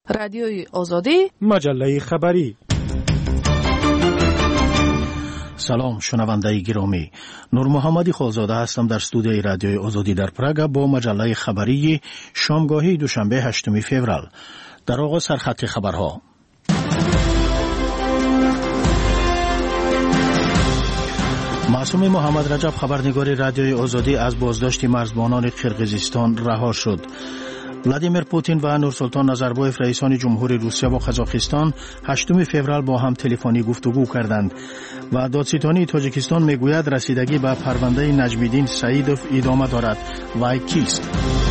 رادیوی آزادی، مجله خبری. سلام شنونده گرامی، نور محمدی خالزاده هستم در استودیوی رادیوی آزادی در پراگ با مجله خبری شامگاهی دوشنبه 8 فوریه. در آغاز سرخط خبرها. معصوم محمد رجب خبرنگار رادیوی آزادی از بازداشت مرزبانان قرقیزستان رها شد. ولادیمیر پوتین و نورسلطان نظربایف رئیسان جمهوری روسیه و قزاقستان 8 فوریه با هم تلفنی گفتگو کردند و دادستانی تاجیکستان میگوید رسیدگی به پرونده نجمیدین سعیدوف ادامه دارد. وی کیست؟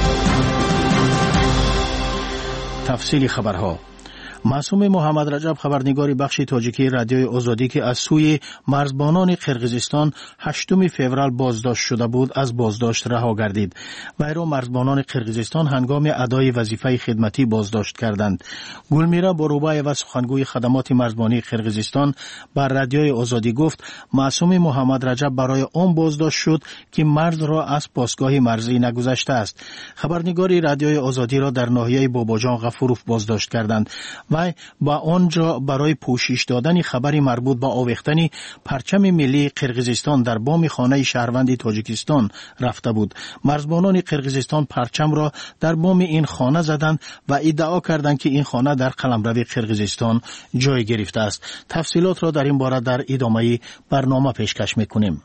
تفصیل خبرها. معصوم محمد رجب خبرنگار بخش تاجیکی رادیوی آزادی که از سوی مرزبانان قرقیزستان 8 فوریه بازداشت شده بود از بازداشت رها گردید. وی را مرزبانان قرقیزستان هنگام ادای وظیفه خدمتی بازداشت کردند. گلمیرا باروبای و سخنگوی خدمات مرزبانی قرقیزستان بر رادیوی آزادی گفت معصوم محمد رجب برای آن بازداشت شد که مرز را از پاسگاه مرزی نگذشته است. خبرنگار رادیوی آزادی را در ناحیه باباجان غفوروف بازداشت کردند. وی با آنجا برای پوشش دادن خبری مربوط به آویختن پرچم ملی قرقیزستان در بام خانه شهروند تاجیکستان رفته بود. مرزبانان قرقیزستان پرچم را در بام این خانه زدند و ادعا کردند که این خانه در قلمرو قرقیزستان جای گرفته است. تفصیلات را در این باره در ادامه برنامه پیشکش میکنیم.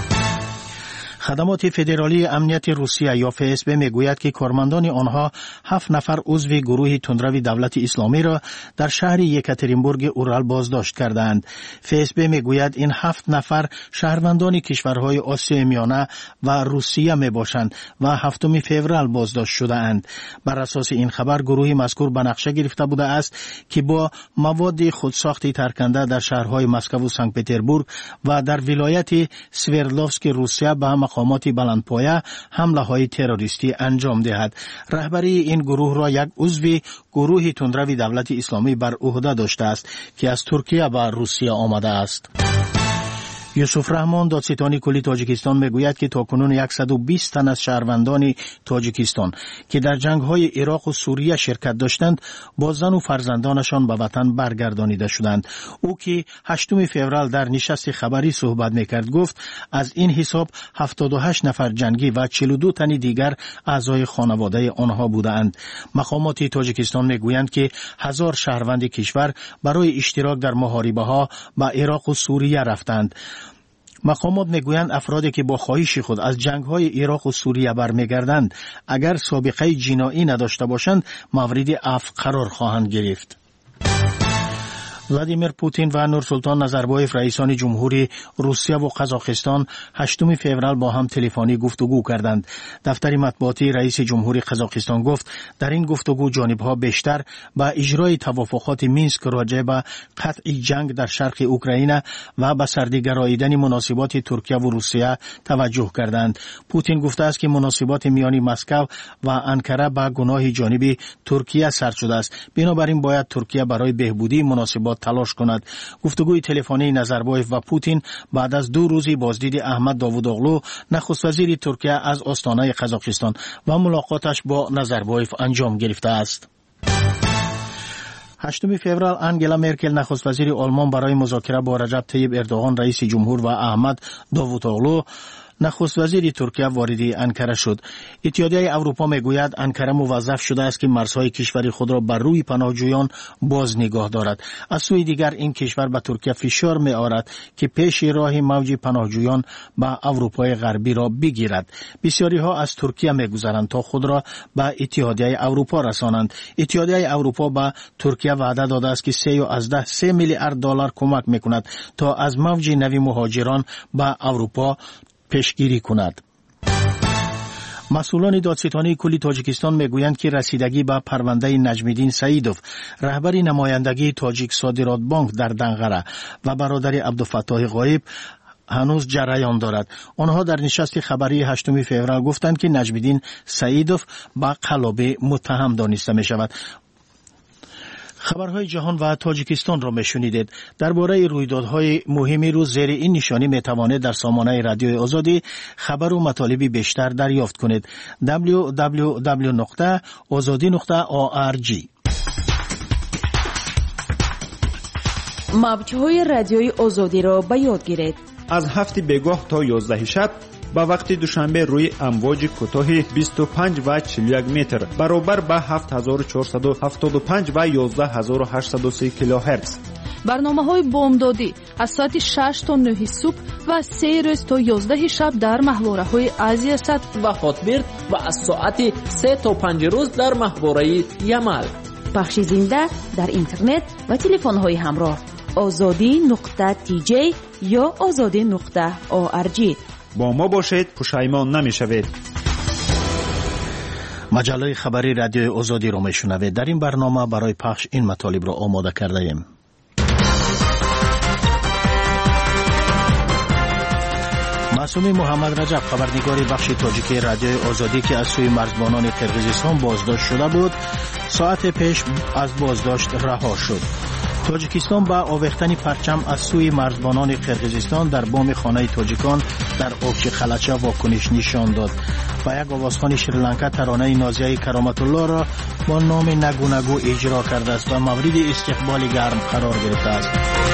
خدمات فدرالی امنیت روسیه یا FSB میگوید که کارمندان آنها 7 نفر عضو گروه تندروی دولت اسلامی را در شهر یکاترینبورگ اورال بازداشت کردند. FSB میگوید این 7 نفر شهروندان کشورهای آسیای میانه و روسیه میباشند و 7 فوریه بازداشت شده اند. بر اساس این خبر گروه مذکور به نقشه گرفته بوده است که با مواد خودساختی ترکنده در شهرهای مسکو و سنت پتربورگ و در ولایت سوردلوفسک روسیه به مقامات بلندپایه حمله های تروریستی انجام دهد. رهبری این گروه را یک عضو گروه تندروی دولت اسلامی بر عهده داشته است که از ترکیه و روسیه آمده است. یوسف رحمان دادستان کلی تاجیکستان میگوید که تاکنون 120 تن از شهروندان تاجیکستان که در جنگ‌های عراق و سوریه شرکت داشتند با زن و فرزندانشان به وطن برگردانیده شدند. او که 8 فوریه در نشست خبری صحبت میکرد گفت از این حساب 78 نفر جنگی و 42 تن دیگر اعضای خانواده آنها بودند. مقامات تاجیکستان میگویند که 1000 شهروند کشور برای اشتراک در محاربه‌ها با عراق و سوریه رفتند. مقامات میگویند افرادی که با خواهش خود از جنگ‌های عراق و سوریه برمیگردند اگر سابقه جنایی نداشته باشند مورد عفو قرار خواهند گرفت. ولادیمیر پوتین و نورسلطان نظربایف رئیسان جمهوری روسیه و قزاقستان 8 فوریه با هم تلفنی گفتگو کردند. دفتر مطبوعاتی رئیس جمهوری قزاقستان گفت در این گفتگو جانب‌ها بیشتر به اجرای توافقات مینسک راجع به قطع جنگ در شرق اوکراین و به سردگراییدن مناسبات ترکیه و روسیه توجه کردند. پوتین گفته است که مناسبات میان مسکو و انکره به گناه جانب ترکیه سرد شده است. بنابراین باید ترکیه برای بهبودی مناسبات تلاش کند. گفتگوی تلفنی نظربایف و پوتین بعد از 2 روزی بازدید احمد داوودوغلو نخست وزیر ترکیه از آستانه قزاقستان و ملاقاتش با نظربایف انجام گرفته است. 8 فوریه انگلا مرکل نخست وزیر آلمان برای مذاکره با رجب طیب اردوغان رئیس جمهور و احمد داوودوغلو نخست وزیر ترکیه وارد انکره شد. اتحادیه اروپا میگوید انکره موظف شده است که مرزهای کشور خود را بر روی پناهجویان باز نگاه دارد. از سوی دیگر این کشور به ترکیه فشار می‌آورد که پیش راه موج پناهجویان به اروپای غربی را بگیرد. بسیاری ها از ترکیه می‌گذرند تا خود را به اتحادیه اروپا رسانند. اتحادیه اروپا به ترکیه وعده داده است که 3 میلیارد دلار کمک می‌کند تا از موج نوی مهاجران به اروپا پیشگیری کند. مسئولان دادستانی کلی تاجیکستان میگویند که رسیدگی به پرونده نجمیدین سعیدوف رهبر نمایندگی تاجیک صادرات بانک در دنغره و برادر عبدالفتاح غایب هنوز جریان دارد. آنها در نشست خبری 8 فوریه گفتند که نجمیدین سعیدوف به قلابه متهم دانسته می شود. خبرهای جهان و تاجیکستان را میشنیدید. درباره رویدادهای مهمی روز زیر این نشانی میتوانید در سامانه رادیوی آزادی خبر و مطالب بیشتر دریافت کنید. www.azadi.org. موج‌های رادیوی آزادی را به یاد گیرید. از 7 بگاه تا 11 شب با وقت دوشنبه روی امواج کوتاه 25 و 41 متر برابر با 7475 و 11830 کیلوهرتز. برنامه‌های بامدادی از ساعت 6 تا 9 صبح و 3 روز تا 11 شب در محوره‌های آسیا سد و هاتبرد و از ساعت 3 تا 5 روز در محوره یمل. پخش زنده در اینترنت و تلفن‌های همراه azadi.tj یا azadi.org. با ما باشید، پشیمان نمی‌شوید. مجله خبری رادیوی آزادی را میشنوید. در این برنامه برای پخش این مطالب را آماده کرده ایم. معصوم محمد رجب، خبرنگار بخش تاجیکی رادیوی آزادی که از سوی مرزبانان قرقیزستان بازداشت شده بود، ساعت پیش از بازداشت رها شد. تاجیکستان با آویختن پرچم از سوی مرزبانان قرقیزستان در بام خانه تاجیکان در اوکچی خلچه واکنش نشان داد و یک آوازخوان شریلانکا ترانه نازیه کرامت الله را با نام نگو نگو اجرا کرده است و مورد استقبال گرم قرار گرفته است.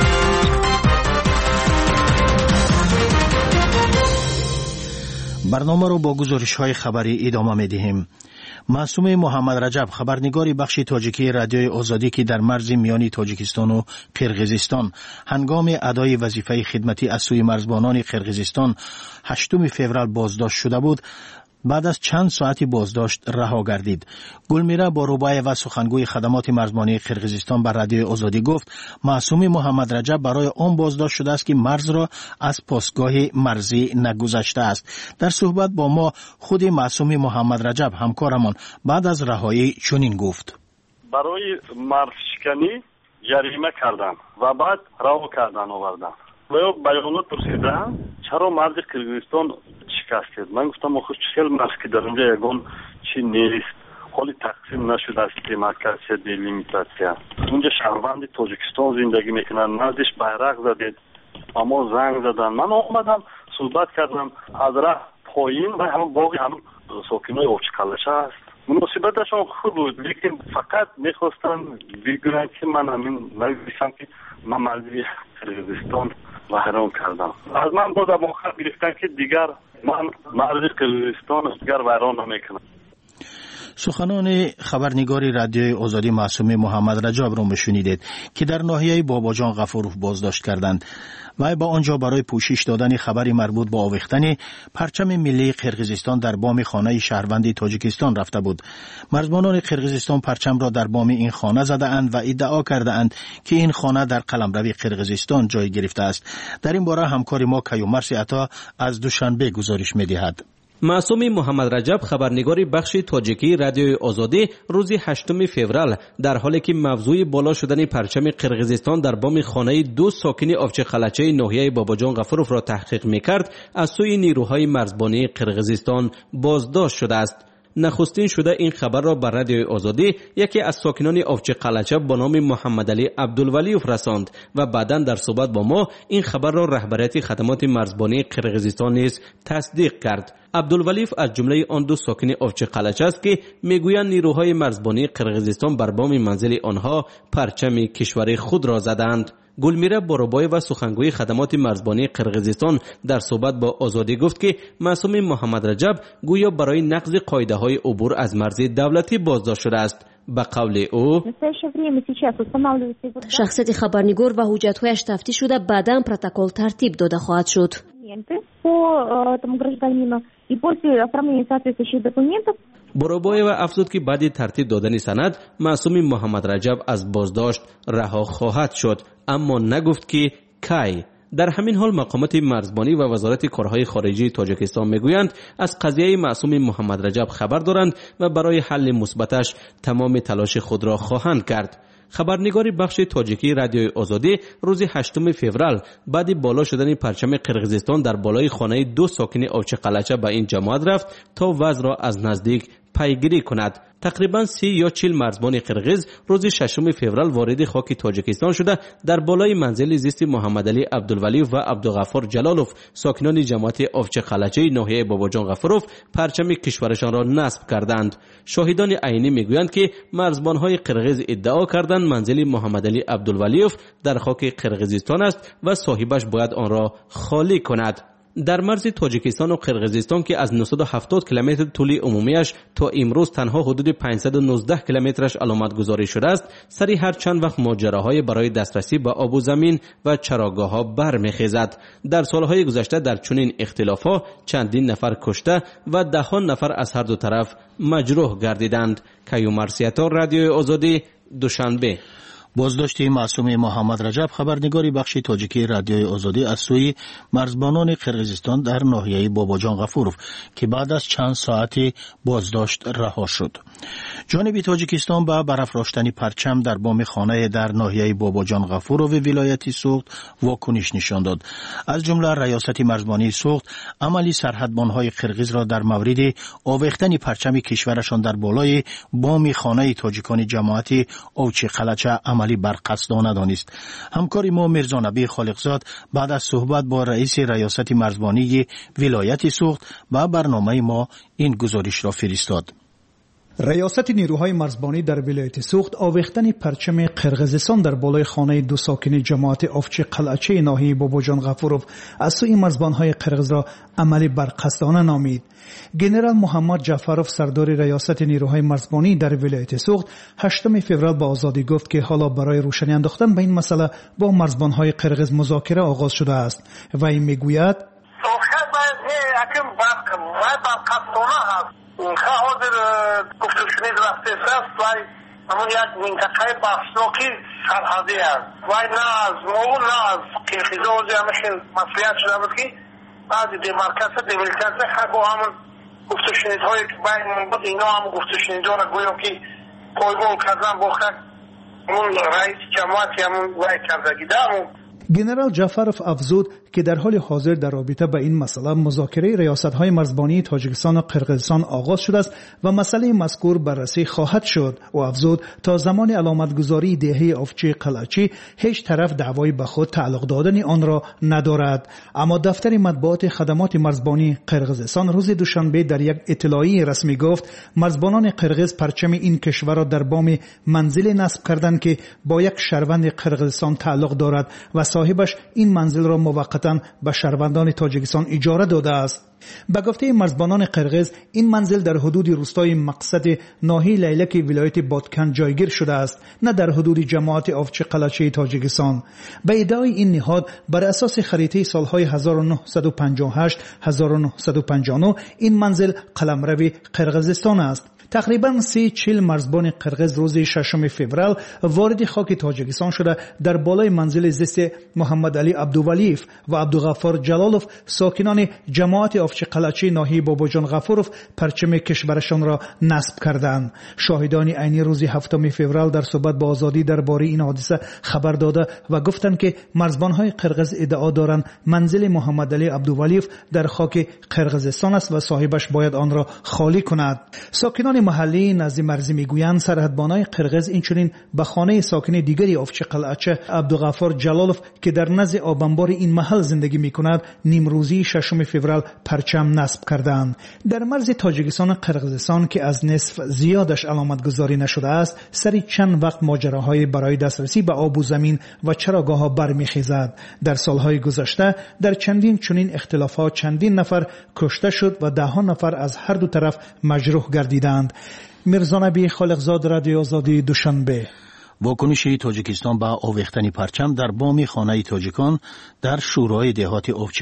برنامه رو با گزارش‌های خبری ادامه می‌دهیم. معصوم محمد رجب، خبرنگار بخش تاجیکی رادیوی آزادی که در مرز میانی تاجیکستان و قرقیزستان هنگام ادای وظیفه خدمتی از سوی مرزبانان قرقیزستان 8 فوریه بازداشت شده بود، بعد از چند ساعتی بازداشت رها گردید. گلمیره باروبای و سخنگوی خدمات مرزبانی قرقیزستان بر رادیوی آزادی گفت معصوم محمد رجب برای آن بازداشت شده است که مرز را از پاسگاه مرزی نگذشته است. در صحبت با ما خود معصوم محمد رجب همکارمان بعد از رهایی چنین گفت: برای مرز شکنی جریمه کردن و بعد رها کردن آوردن. و بیانات پرسیدن چرا مرز قرقیزستان شکستید؟ من گفتم آخه خیلی مرز که در اونجا یگان چی نیست، حالی تقسیم نشده است که مرکز دلیمیتاسیا. اونجا شهروند تاجیکستان زندگی میکنن، مردش بیرق زدید، اما زنگ زدن. من آمدم صحبت کردم از راه پایین و همون باقی هم ساکنای اوچی کلشه است. مناسبتشان خوب بود، لیکن فقط میخواستن بگوین که من همین نگوشم که من مرزی قرقیزستان ویران کردم. از من بازم آخر گرفتن که دیگر من مرزی قرقیزستان دیگر ویران نمیکنم. سخنان خبرنگار رادیوی آزادی معصوم محمد رجب را میشنیدید که در ناحیه باباجان غفوروف بازداشت کردند و با آنجا برای پوشش دادن خبری مربوط با آویختن پرچم ملی قرقیزستان در بام خانه شهروند تاجیکستان رفته بود. مرزبانان قرقیزستان پرچم را در بام این خانه زده اند و ادعا کرده اند که این خانه در قلمرو قرقیزستان جای گرفته است. در این باره همکار ما کیومرث عطا از دوشنبه گزارش می‌دهد. معصوم محمد رجب، خبرنگار بخش تاجیکی رادیوی آزادی، روز 8 فوریه در حالی که موضوع بالا شدن پرچم قرقیزستان در بام خانه 2 ساکن اوچی خلچه ناحیه باباجان غفوروف را تحقیق می‌کرد، از سوی نیروهای مرزبانی قرقیزستان بازداشت شده است. نخستین شده این خبر را بر رادیوی آزادی یکی از ساکنان اوچی قلچه با نام محمد علی عبدالولیوف رساند و بعداً در صحبت با ما این خبر را رهبریت خدمات مرزبانی قرقیزستان نیز تصدیق کرد. عبدالولیوف از جمله آن 2 ساکن اوچی قلچه است که میگویند نیروهای مرزبانی قرقیزستان بر بام منزل آنها پرچم کشور خود را زدند. گلمیره باروبای و سخنگوی خدمات مرزبانی قرقیزستان در صحبت با آزادی گفت که معصوم محمد رجب گویا برای نقض قاعده‌های عبور از مرز دولتی بازداشت شده است. به قول او شخصیت خبرنگار و حجت‌هایش تفتیش شده، بعداً پروتکل ترتیب داده خواهد شد. باروبای و افزود که بعد ترتیب دادن سند معصوم محمد رجب از بازداشت رها خواهد شد، اما نگفت که کی. در همین حال مقامات مرزبانی و وزارت کارهای خارجی تاجیکستان میگویند از قضیه معصوم محمد رجب خبر دارند و برای حل مثبتش تمام تلاش خود را خواهند کرد. خبرنگار بخش تاجیکی رادیوی آزادی روز 8 فوریه بعد بالا شدن پرچم قرقیزستان در بالای خانه 2 ساکن اوچی قلچه به این جماعت رفت تا وضع را از نزدیک پیگیری کند. تقریبا 30 یا 40 مرزبان قرغیز روز 6 فوریه وارد خاک تاجیکستان شده در بالای منزل زیست محمد علی عبدالولیف و عبدالغفار جلالوف ساکنان جماعت آفچه قلچه ناحیه باباجان غفوروف پرچم کشورشان را نصب کردند. شاهدان عینی میگویند که مرزبانهای قرغیز ادعا کردند منزل محمد علی عبدالولیف در خاک قرغیزستان است و صاحبش باید آن را خالی کند. در مرز تاجیکستان و قرغیزستان که از 970 کیلومتر طول عمومیش تا امروز تنها حدود 519 کیلومترش علامت گذاری شده است، سری هر چند وقت ماجراهای برای دسترسی به آب و زمین و چراگاه‌ها برمیخیزد. در سالهای گذشته در چنین اختلاف‌ها چندین نفر کشته و دهان نفر از هر دو طرف مجروح گردیدند. کیومرسیتا رادیوی آزادی، دوشنبه. بازداشت معصوم محمد رجب خبرنگاری بخش تاجیکی رادیوی آزادی از سوی مرزبانان قرغیزستان در ناحیه باباجان غفوروف که بعد از چند ساعت بازداشت رها شد. جانب تاجیکستان با برافراشتن پرچم در بام خانه در ناحیه باباجان غفوروف ولایت سوخت واکنش نشان داد. از جمله ریاست مرزبانی سوخت عملی سرحدبانهای قرغیز را در مورد آویختن پرچم کشورشان در بالای بام خانه تاجیکان جماعت آوچه قلچه عملی برقصدانه دانست. همکاری ما میرزا نبی خالقزاد بعد از صحبت با رئیس ریاست مرزبانی ولایت سوخت با برنامه ما این گزارش را فرستاد. ریاست نیروهای مرزبانی در ولایت سوخت آویختن پرچم قرغیزستان در بالای خانه دو ساکن جماعت آفچه قلعچه ناحیه باباجان غفوروف از سوی مرزبانهای قرغیز را عملی برقصدانه نامید. گنرال محمد جعفروف سردار ریاست نیروهای مرزبانی در ولایت سوخت 8 فوریه با آزادی گفت که حالا برای روشنی انداختن به این مسئله با مرزبانهای قرغیز مذاکره آغاز شده است و این میگوید حاضر گفتشونید رفته است و همون یک منطقه بحثناکی سرحدی است و نه از ما و نه از قرغیزا همشه مسئولیت شده بود که بعضی دیمرکز با همون گفتشونیدهایی که بین بود اینا هم گفتشونیدها را گویم که پایگاه کردن با همون رئیس جماعتی همون وی کردگی همون. گنرال جعفروف افزود که در حال حاضر در رابطه با این مسئله مذاکره ریاست‌های مرزبانی تاجیکستان و قرغیزستان آغاز شده است و مسئله مذکور بررسی خواهد شد. و افزود تا زمان علامتگذاری دهه آفچه قلعچی هیچ طرف دعوای به خود تعلق دادن آن را ندارد. اما دفتر مطبوعات خدمات مرزبانی قرغیزستان روز دوشنبه در یک اطلاعیه رسمی گفت مرزبانان قرغیز پرچم این کشور را در بام منزل نصب کردند که با یک شهروند قرغیزستان تعلق دارد و صاحبش این منزل را موقتا به شهروندان تاجیکستان اجاره داده است. به گفته مرزبانان قرغیز این منزل در حدود روستای مقصد ناحیه لیلک ولایت بادکن جایگیر شده است، نه در حدود جماعت آفچه قلعچه تاجیکستان. به ادعای این نهاد بر اساس خریطه سالهای 1958 1959 این منزل قلمرو قرغیزستان است. تقریبا 40 مرزبان قرغیز روز 6 فوریه وارد خاک تاجیکستان شده در بالای منزل زیست محمد علی عبدالولیف و عبدالغفار جلالوف ساکنان جماعت آفچه قلعچه ناحیه باباجان غفوروف پرچم کشورشان را نصب کردند. شاهدان عینی روز 7 فوریه در صحبت با آزادی درباره این حادثه خبر داده و گفتند که مرزبانهای قرغیز ادعا دارند منزل محمد علی عبدالولیف در خاک قرغیزستان است و صاحبش باید آن را خالی کند. ساکنان محلی نزد مرزی میگویند سرحدبانای قرغیز اینچنین به خانه ساکن دیگری آفچه قلعچه عبدالغفار جلالوف که در نزد آبانبار این محل زندگی میکند نیمروزی 6 فوریه پرچم نصب کردند. در مرز تاجیکستان و قرغیزستان که از نصف زیادش علامت گذاری نشده است سری چند وقت ماجراهای برای دسترسی به آب و زمین و چراگاه‌ها برمیخیزد. در سالهای گذشته در چندین چنین اختلافات چندین نفر کشته شد و ده‌ها نفر از هر دو طرف مجروح گردیدند. میرزا نبی خالقزاد رادیو آزادی، دوشنبه. واکنش تاجیکستان با آویختن پرچم در بام خانه تاجیکان در شورای دهات آفچه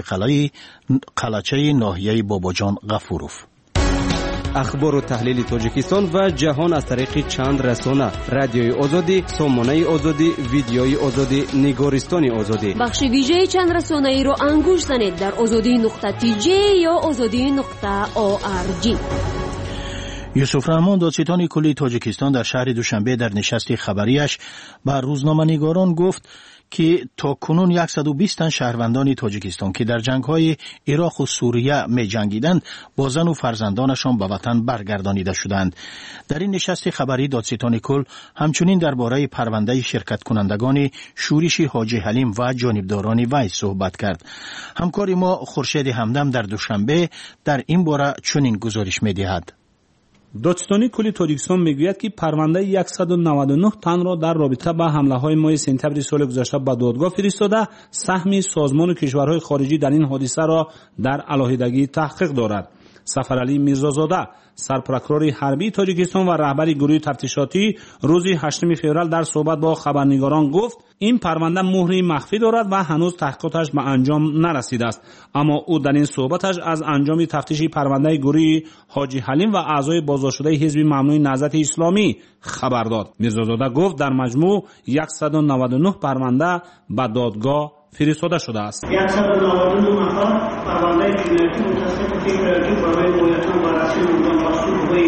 قلعچه ناحیه باباجان غفوروف. اخبار و تحلیل تاجیکستان و جهان از طریق چند رسانه: رادیوی آزادی، سامانه آزادی، ویدیوی آزادی، نگارستان آزادی. بخش ویژه چند رسانه ای را انگوش زنید در azadi.tj یا azadi.org. یوسف رحمان دادستان کلی تاجیکستان در شهر دوشنبه در نشست خبریش با روزنامه‌نگاران گفت که تا کنون 120 تن شهروندان تاجیکستان که در جنگ‌های عراق و سوریه می‌جنگیدند با زن و فرزندانشان به وطن برگردانیده شدند. در این نشست خبری دادستان کل همچنین درباره پرونده شرکت کنندگان شورش حاجی حلیم و جانبداران وی صحبت کرد. همکار ما خورشید همدم در دوشنبه در این باره چنین گزارش می‌دهد. دادستانی کلی تاجیکستان میگوید که پرونده 199 تن را در رابطه با حمله های ماه سپتامبر سال گذشته به دادگاه فرستاده، سهم سازمان کشورهای خارجی در این حادثه را در علاهیدگی تحقیق دارد. سفرعلی میرزازاده سرپرکرور حربی تاجیکستان و رهبر گروه تفتیشاتی روز 8 فوریه در صحبت با خبرنگاران گفت این پرونده مهری مخفی دارد و هنوز تحقیقاتش به انجام نرسیده است. اما او در این صحبتش از انجام تفتیش پرونده گروه حاجی حلیم و اعضای بازداشت‌شده حزب ممنوع نهضت اسلامی خبر داد. میرزازاده گفت در مجموع 199 پرونده به دادگاه فرستاده شده است. 199 نفر پرونده جنایتی متصل به فکر برای مویتان بررسی مردم و سوی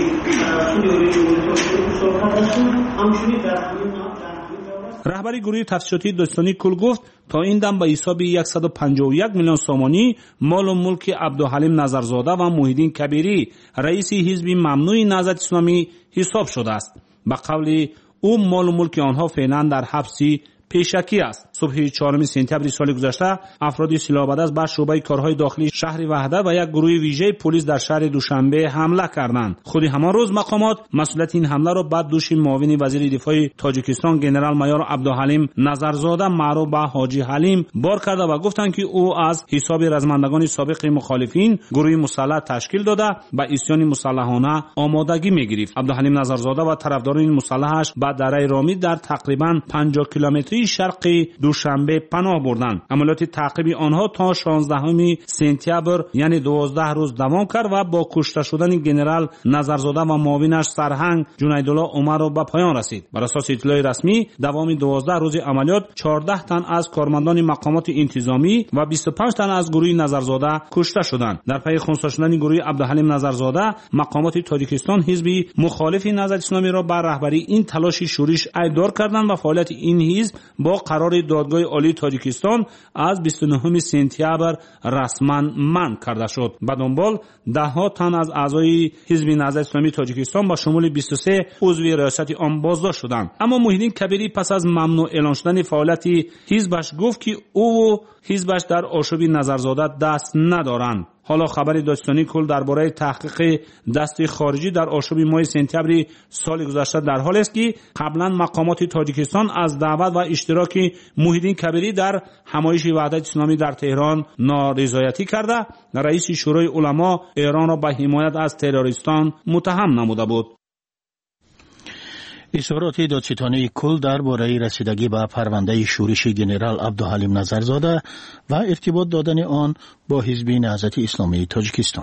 همچنین در همین رهبر گروه تفتیشاتی دادستانی کل گفت تا این دم به حساب 151 میلیون سومانی مال و ملک عبدالحلیم نظرزاده و محیدین کبیری رئیس حزب ممنوع نهضت اسلامی حساب شده است. به قول او مال و ملک آنها فعلا در حبسی پیشکی است. صبح 4 سپتامبر سال گذشته افراد سلاح‌بدست بر شعبه کارهای داخلی شهر وحدت و یک گروه ویژه پلیس در شهر دوشنبه حمله کردند. خود همان روز مقامات مسئولیت این حمله را بعد دوش معاون وزیر دفاع تاجیکستان ژنرال مایور عبدالحلیم نظرزاده معروف به حاجی حلیم بار کرده و گفتند که او از حساب رزمندگان سابق مخالفین گروه مسلح تشکیل داده به عصیان مسلحانه آمادگی می‌گرفت. عبدالحلیم نظرزاده و طرفداران مسلحش به دره رامی در تقریباً 50 کیلومتری شرقی دوشنبه پناه بردند. عملیات تعقیبی آنها تا 16 سپتامبر یعنی 12 روز دوام کرد و با کشته شدن ژنرال نظرزاده و معاونش سرهنگ جنیدالله عمر را به پایان رسید. بر اساس اطلاع رسمی دوام 12 روز عملیات 14 تن از کارمندان مقامات انتظامی و 25 تن از گروه نظرزاده کشته شدند. در پی خنثی شدن گروه عبدالحلیم نظرزاده مقامات تاجیکستان حزب مخالف نهضت اسلامی را بر رهبری این تلاش شورش ادعا کردند و فعالیت این حزب با قرار دادگاه عالی تاجیکستان از 29 سپتامبر رسما منع کرده شد. به دنبال ده‌ها تن از اعضای حزب نهضت اسلامی تاجیکستان با شمول 23 عضو ریاست آن بازداشت شدند. اما محیدین کبیری پس از ممنوع اعلان شدن فعالیت حزبش گفت که او و حزبش در آشوب نظرزاده دست ندارند. حالا خبر دادستانی کل درباره تحقیق دست خارجی در آشوب ماه سپتامبر سال گذشته در حال است که قبلا مقامات تاجیکستان از دعوت و اشتراک محیدین کبیری در همایش وحدت اسلامی در تهران نارضایتی کرده رئیس شورای علما ایران را به حمایت از تروریستان متهم نموده بود. اظهارات دادستانی کل درباره رسیدگی به پرونده شورش ژنرال عبدالحلیم نظرزاده و ارتباط دادن آن با حزب نهضت اسلامی تاجیکستان.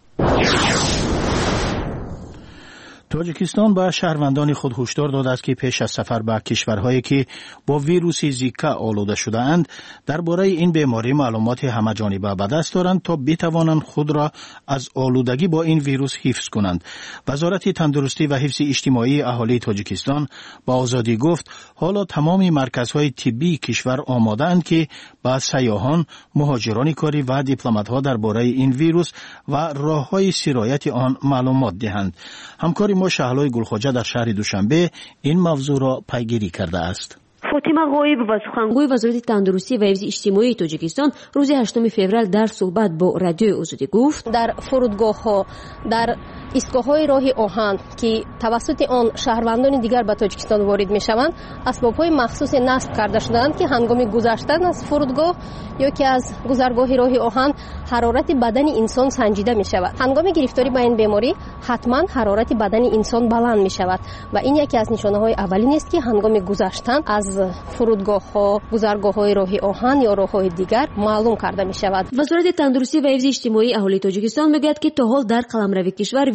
تاجیکستان به شهروندان خود هشدار داده است که پیش از سفر به کشورهایی که با ویروس زیکا آلوده شده اند درباره این بیماری معلومات همه‌جانبه به دست دارند تا بتوانند خود را از آلودگی با این ویروس حفظ کنند. وزارت تندرستی و حفظ اجتماعی اهالی تاجیکستان با آزادی گفت حالا تمام مرکزهای طبی کشور آماده اند که به سیاحان، مهاجران کاری و دیپلمات‌ها درباره این ویروس و راه‌های سرایت آن معلومات دهند. همکار ما شهلای گلخواجه در شهر دوشنبه این موضوع را پیگیری کرده است. فاطمه غایب و سخنگوی وزارت تندرستی و حفظ اجتماعی تاجیکستان روز 8 فوریه در صحبت با رادیوی آزادی گفت در فرودگاه‌ها، در ایستگاه‌های راه آهن که توسط آن شهروندان دیگر به تاجیکستان وارد می‌شوند، اسباب‌های مخصوص نصب کرده شده‌اند که هنگام گذشتن از فرودگاه یا که از گذرگاه راه آهن حرارت بدن انسان سنجیده می‌شود. هنگام گرفتاری به این بیماری حتما حرارت بدن انسان بلند می‌شود و این یکی از نشانه‌های اولین است که هنگام گذشتن از فرودگاه‌ها، گذرگاه‌های راه آهن یا راه‌های دیگر معلوم کرده می‌شود. وزارت تندرستی و حفظ اجتماعی اهالی تاجیکستان میگوید که تا حال در قلمرو کشور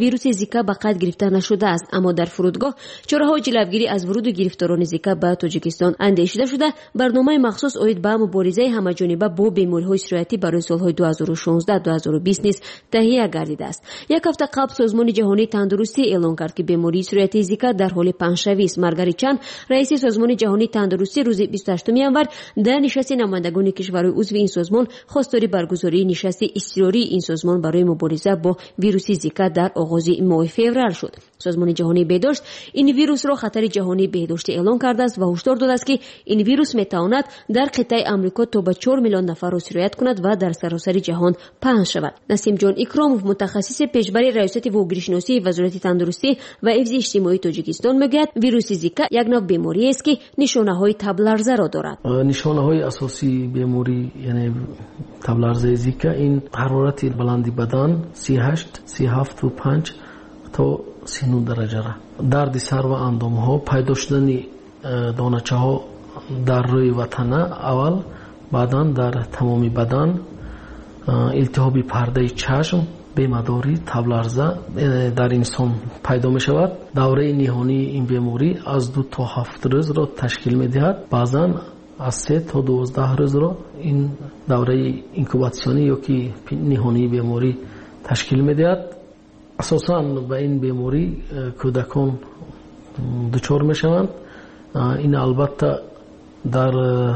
ویروس زیکا به قید گرفته نشده است، اما در فرودگاه چاره‌های جلوگیری از ورود گرفتاران زیکا به تاجیکستان اندیشیده شده. برنامه مخصوص اوید به مبارزه همه‌جانبه با بیماری‌های سرایتی برای سال‌های 2016-2020 نیز تهیه گردیده است. یک هفته قبل سازمان جهانی تندرستی اعلام کرد که بیماری سرایتی زیکا در حال پنه‌شوی است. مارگارت چان، رئیس سازمان جهانی تندرستی، روز 28 ژانویه در نشست نمایندگان کشورهای عضو این سازمان خواستار برگزاری نشست اضطراری این سازمان برای مبارزه با ویروس زیکا در آغاز ماه فوریه شد. سازمان جهانی بهداشت این ویروس را خطر جهانی بهداشتی اعلام کرده است و هشدار داده است که این ویروس میتواند در قطعه آمریکا تا به 4 میلیون نفر را سرایت کند و در سراسر جهان پخش شود. نسیم جان اکراموف، متخصص پیشبر ریاست وگیرشناسی وزارت تندرستی و حفظ اجتماعی تاجیکستان میگوید ویروس زیکا یک نوع بیماری است که نشانه‌های تب لرزه را دارد. نشانه‌های اساسی بیماری یعنی تب لرزه زیکا این حرارت بلندی بدن 38 37.5 تا 39 درجه را، درد سر و اندام‌ها، پیدا شدن دانه‌چه‌ها در روی و تنه اول، بعداً در تمامی بدن، التهاب پرده چشم، بیمداری، تب لرزه در انسان پیدا می شود. دوره نهانی این بیماری از 2 تا 7 روز را تشکیل می دهد. بعضاً از 3 تا 12 روز را این دوره اینکوباسیونی یا که نهانی بیماری تشکیل می دهد. اساساً به این بیماری کودکان دچار می شوند. این البته در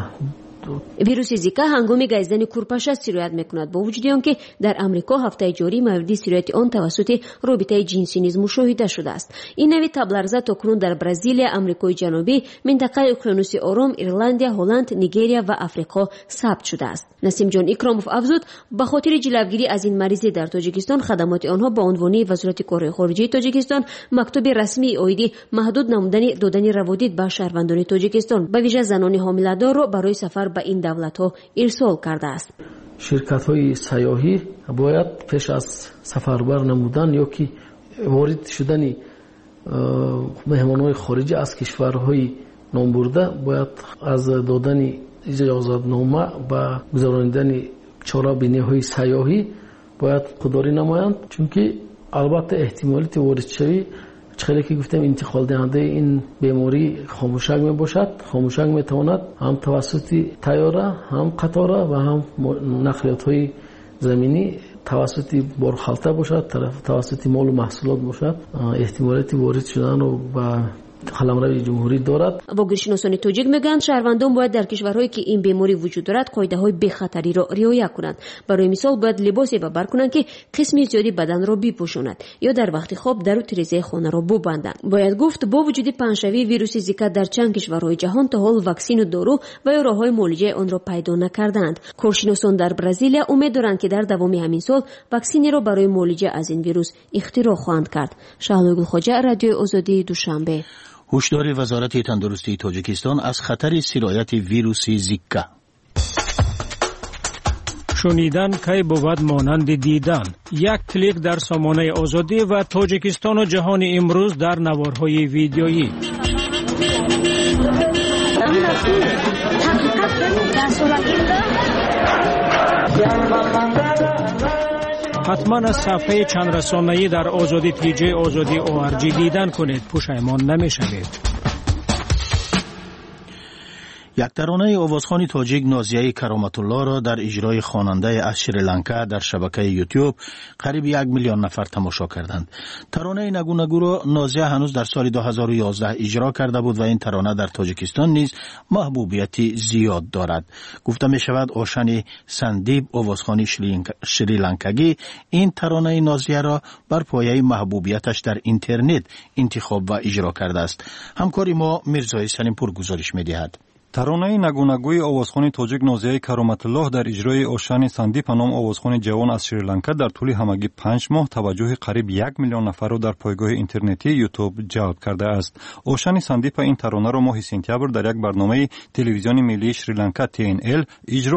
ویروس زیکا هنگام گزیدن کورپاش سرایت میکند، با وجود آنکه در امریکا هفته جاری مورد سرایت آن توسط رابطه جنسی نیز مشاهده شده است. این نوع تب لرزه تاکنون در برزیل، آمریکای جنوبی، منطقه اقیانوس آرام، ایرلند، هلند، نیگریا و آفریقا ثبت شده است. نسیم جان اکراموف افزود به خاطر جلوگیری از این مریض در تاجیکستان خدمات آنها به عنوان وزارت کارهای خارجه تاجیکستان مکتوب رسمی اویدی محدود نمودن دادن روادید به شهروندان تاجیکستان به ویژه زنان حامله‌دار را برای سفر به این دولت‌ها ارسال کرده است. شرکت‌های سیاحی باید پیش از سفربر نمودن یا که وارد شدن مهمان‌های خارجی از کشورهای نامبرده باید از دادن اجازه‌نامه و گذراندن چاره‌بینی‌های سیاحی باید خودداری نمایند، چون که البته احتمالیت وارد شوی چخیلی که گفتم انتقال دهنده این بیماری خاموشک می باشد. خاموشک می تواند هم توسط طیاره، هم قطاره و هم نقلیات های زمینی توسط بارخلطه باشد، توسط مال و محصولات باشد. احتمالیت وارد شدن رو به قلمرو جمهوری دارد. واگیرشناسان تاجیک میگن شهروندان باید در کشورهایی که این بیماری وجود دارد قاعده‌های بی‌خطری را رعایت کنند. برای مثال باید لباسی به بر کنند که قسمی زیادی بدن را بپوشاند یا در وقت خواب در تریزه خانه را ببندند. باید گفت با وجود پنه‌شوی ویروس زیکا در چند کشورهای جهان تا حال واکسن و دارو و یا راه‌های معالجه آن را پیدا نکردند. کارشناسان در برزیل امید دارند که در دوام همین سال واکسنی را برای معالجه از این ویروس اختراع خواهند کرد. شهلا گلخواجه، رادیو آزادی، دوشنبه. هشدار وزارت تندرستی تاجیکستان از خطر سرایت ویروس زیکا. شنیدن کی بود مانند دیدن. یک کلیک در سامانه آزادی و تاجیکستان و جهان امروز در نوارهای ویدیویی. حتما از صفحه چند رسانه‌ای در آزادی تیجی آزادی ORG دیدن کنید، پشیمان نمی‌شوید. یک ترانه آوازخوان تاجیک نازیه کرامت الله را در اجرای خواننده از سریلانکا در شبکه یوتیوب قریب 1 میلیون نفر تماشا کردند. ترانه نگو نگو را نازیه هنوز در سال 2011 اجرا کرده بود و این ترانه در تاجیکستان نیز محبوبیتی زیاد دارد. گفته می شود اوشن سندیپ آوازخوان سریلانکایی این ترانه نازیه را بر پایه محبوبیتش در اینترنت انتخاب و اجرا کرده است. همکاری ما میرزای سلیمپور گزارش می دهد. ترانه نگونگوی آوازخوان تاجیک نازیه کرامت الله در اجرای اوشن سندیپ نام آوازخوان جوان از سریلانکا در طول همگی 5 ماه توجه قریب 1 میلیون نفر را در پایگاه اینترنتی یوتیوب جلب کرده است. اوشن سندیپ این ترانه را ماه سپتامبر در یک برنامه تلویزیونی ملی سریلانکا TNL اجرا کرد.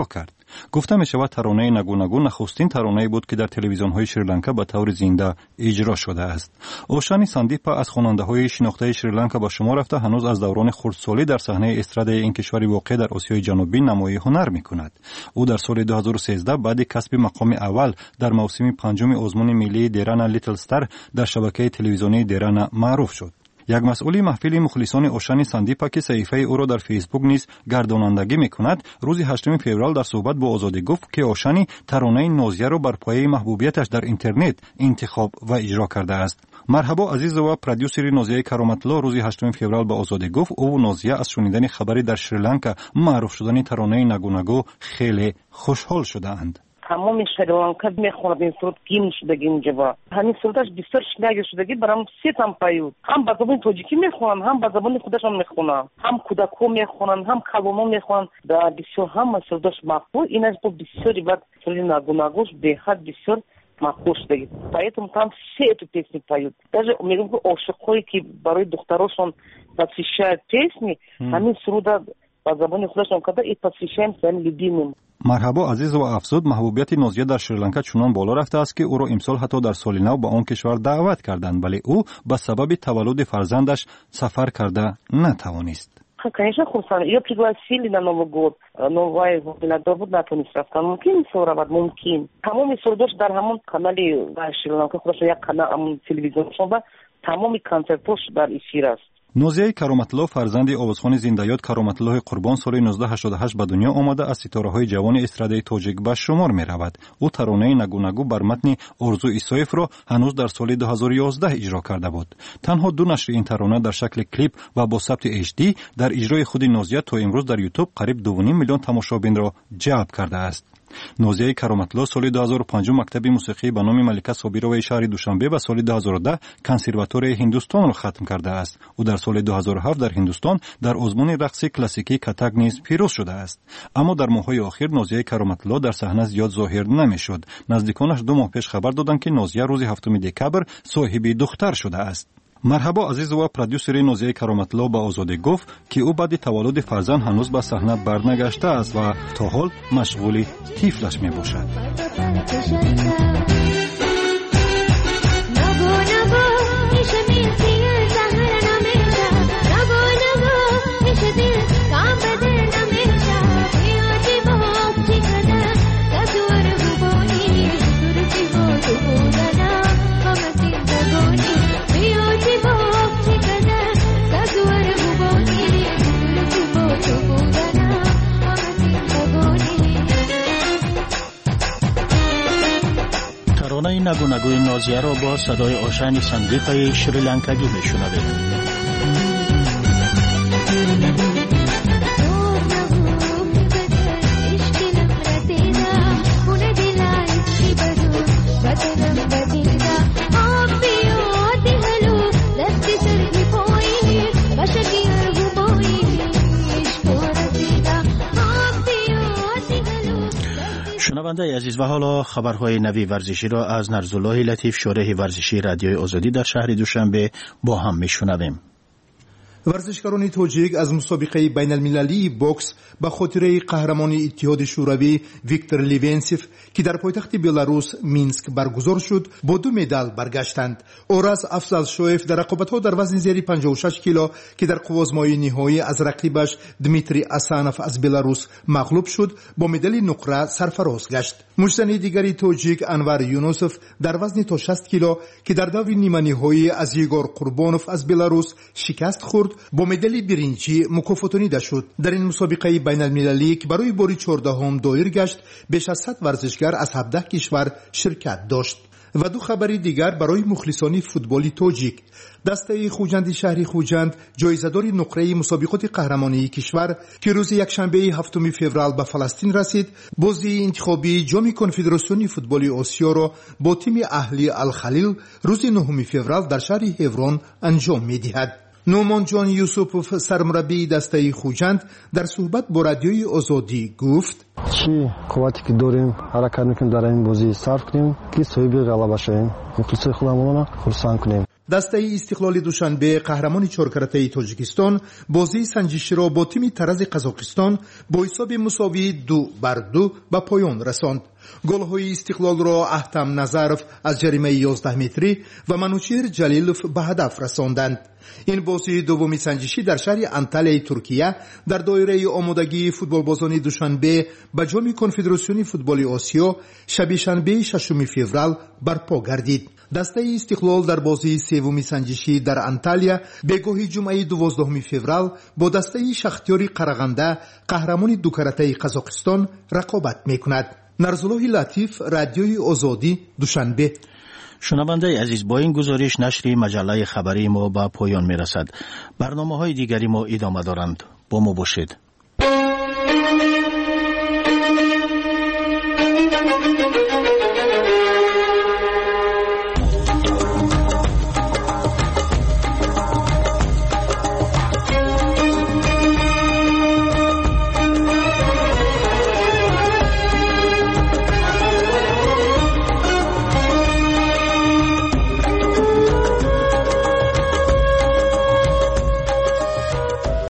گفته می شود ترانه نگونگو نخستین ترانه‌ای بود که در تلویزیون‌های شریلانکا به طور زنده اجرا شده است. اوشانی ساندیپا از خواننده‌های شناخته شریلانکا به شمار رفته هنوز از دوران خردسالی در صحنه استراده این کشور واقع در آسیای جنوبی نمایی هنر می‌کند. او در سال 2013 بعد کسب مقام اول در موسم پنجم آزمون ملی دیران لیتل استار در شبکه تلویزیونی دیران معروف شد. یک مسئول محفل مخلصان اوشانی ساندیپا که صحیفه او را در فیسبوک نیز گردانندگی می‌کند، روز 8 فوریه در صحبت با آزادی گفت که اوشانی ترانه نازیه را بر پایه محبوبیتش در اینترنت انتخاب و اجرا کرده است. مرحبا عزیز و پرودیوسر نازیه کرامت‌الله روز 8 فوریه به آزادی گفت او نازیه از شنیدن خبری در شریلانکا معروف شدن ترانه نگونگو خیلی خوشحال شده‌اند. تمام شریلانکا میخوند این سرود گیم شدگی اینجا همین سرودش بسیار شنیده شدگی برام سیتم پایود هم با زبان تاجیکی میخونن هم با زبان خودشون میخونن هم کودکو میخونن هم کلمو میخونن و بسیار هم سرودش مقبول اینش با بسیاری بعد سرود نگونگوش بهت بسیار مقبول شدگی поэтому там все эту песню поют даже میگم که عاشقایی که برای دختراشون посвящают песни همین سرودا با زبان خودشون کدا ای посвящаем своим любимым. مرحبا عزیز و افزود محبوبیت نازیه در شریلانکا چنان بالا رفته است که او را امسال حتی در سال نو به آن کشور دعوت کردند ولی او به سبب تولد فرزندش سفر کرده نتوانست. Конечно, Хусан, ее пригласили на Новый год, новая юбилейный год на Тунисах. Мумкин соравад, мумкин. Тамоми сурдош дар ҳамон канали Шри-Ланка, худош як канал ҳамон телевизион шоба, тамоми концертош дар эфир аст. نازیه کرامت‌الله فرزند آوازخوان زنده‌یاد کرامت‌الله قربان سال 1988 به دنیا آمده از ستاره‌های جوان استراده تاجیک به شمار می‌رود. او ترانه نگونگو بر متن آرزو ایسایف را هنوز در سال 2011 اجرا کرده بود. تنها 2 نشر این ترانه در شکل کلیپ و با ثبت HD در اجرای خود نازیه تا امروز در یوتیوب قریب 2.5 میلیون تماشابین را جلب کرده است. نازیه کرامت‌الله سال 2005 مکتب موسیقی به نام ملکه صابرova شهر دوشنبه و سال 2010 کنسرواتوار هندوستان را ختم کرده است. او در سال 2007 در هندوستان در آزمون رقص کلاسیکی کتک نیز پیروز شده است. اما در ماه‌های اخیر نازیه کرامت‌الله در صحنه زیاد ظاهر نمی‌شد. نزدیکانش 2 ماه پیش خبر دادند که نازیه روز 7 دکبر صاحب دختر شده است. مرحبا عزیز و پرودیوسر نازیه کرامت‌الله به آزادی گفت که او بعد تولد فرزند هنوز به صحنه برنگشته است و تا حال مشغول طفلش می باشد. ترانه نگونگوی نازیه را با صدای اوشانی ساندیپای شریلانکایی میشنوید. شنونده عزیز و حالا خبرهای نوی ورزشی را از نرزالله لطیف شارح ورزشی رادیوی آزادی در شهر دوشنبه با هم میشنویم. ورزشکاران تاجیک از مسابقه بین المللی بوکس به خاطر قهرمان اتحاد شوروی ویکتور لیونسیف که در پایتخت بلاروس مینسک برگزار شد با 2 مدال برگشتند. اورس افضل شویف در رقابت‌ها در وزن زیر 56 کیلو که در قوازمای نهایی از رقیبش دمیتری اسانوف از بلاروس مغلوب شد با مدال نقره سرفراز گشت. مجتمع دیگری تاجیک انور یونوسف در وزن تا 60 کیلو که در دو نیمه نهایی از یگور قربانوف از بلاروس شکست خورد با مدال برنجی مکافاتانیده شد. در این مسابقه بین المللی که برای بار 14 دایر گشت بیش از 100 ورزشکار از 17 کشور شرکت داشت. و 2 خبر دیگر برای مخلصان فوتبال تاجیک. دسته خوجند شهر خوجند جایزه‌دار نقره مسابقات قهرمانی کشور که روز یکشنبه 7 فوریه به فلسطین رسید، بازی انتخابی جام کنفدراسیون فوتبال آسیا را با تیم اهلی الخلیل روز 9 فوریه در شهر هفرون انجام می‌دهد. نومان جان یوسفوف سرمربی دسته خوجند در صحبت با رادیوی آزادی گفت چی قوتی که داریم حرکت میکنیم در این بازی صرف کنیم که صاحب غلبه شویم. مخلص خودمون را خرسند کنیم. دسته استقلال دوشنبه قهرمان چهارکاراته تاجیکستان بازی سنجشی را با تیم ترز قزاقستان با حساب مساوی 2-2 به پایان رساند. گل‌های استقلال را احتم نظرف از جریمه 11 متری و منوچهر جلیلوف به هدف رساندند. این بازی دومی سنجشی در شهر انتالیای ترکیه در دایره آمادگی فوتبالبازان دوشنبه به جام کنفدراسیون فوتبال آسیا شب شنبه 6 فوریه برپا گردید. دسته استقلال در بازی سوم سنجشی در انتالیا به گاه جمعه 12 فوریه با دسته شختیار قرغنده قهرمان دو کاراته قزاقستان رقابت میکند. نرزالله لطیف، رادیوی آزادی، دوشنبه. شنونده عزیز، با این گزارش نشر مجله خبری ما به پایان میرسد. برنامه‌های دیگری ما ادامه دارند. با ما باشید.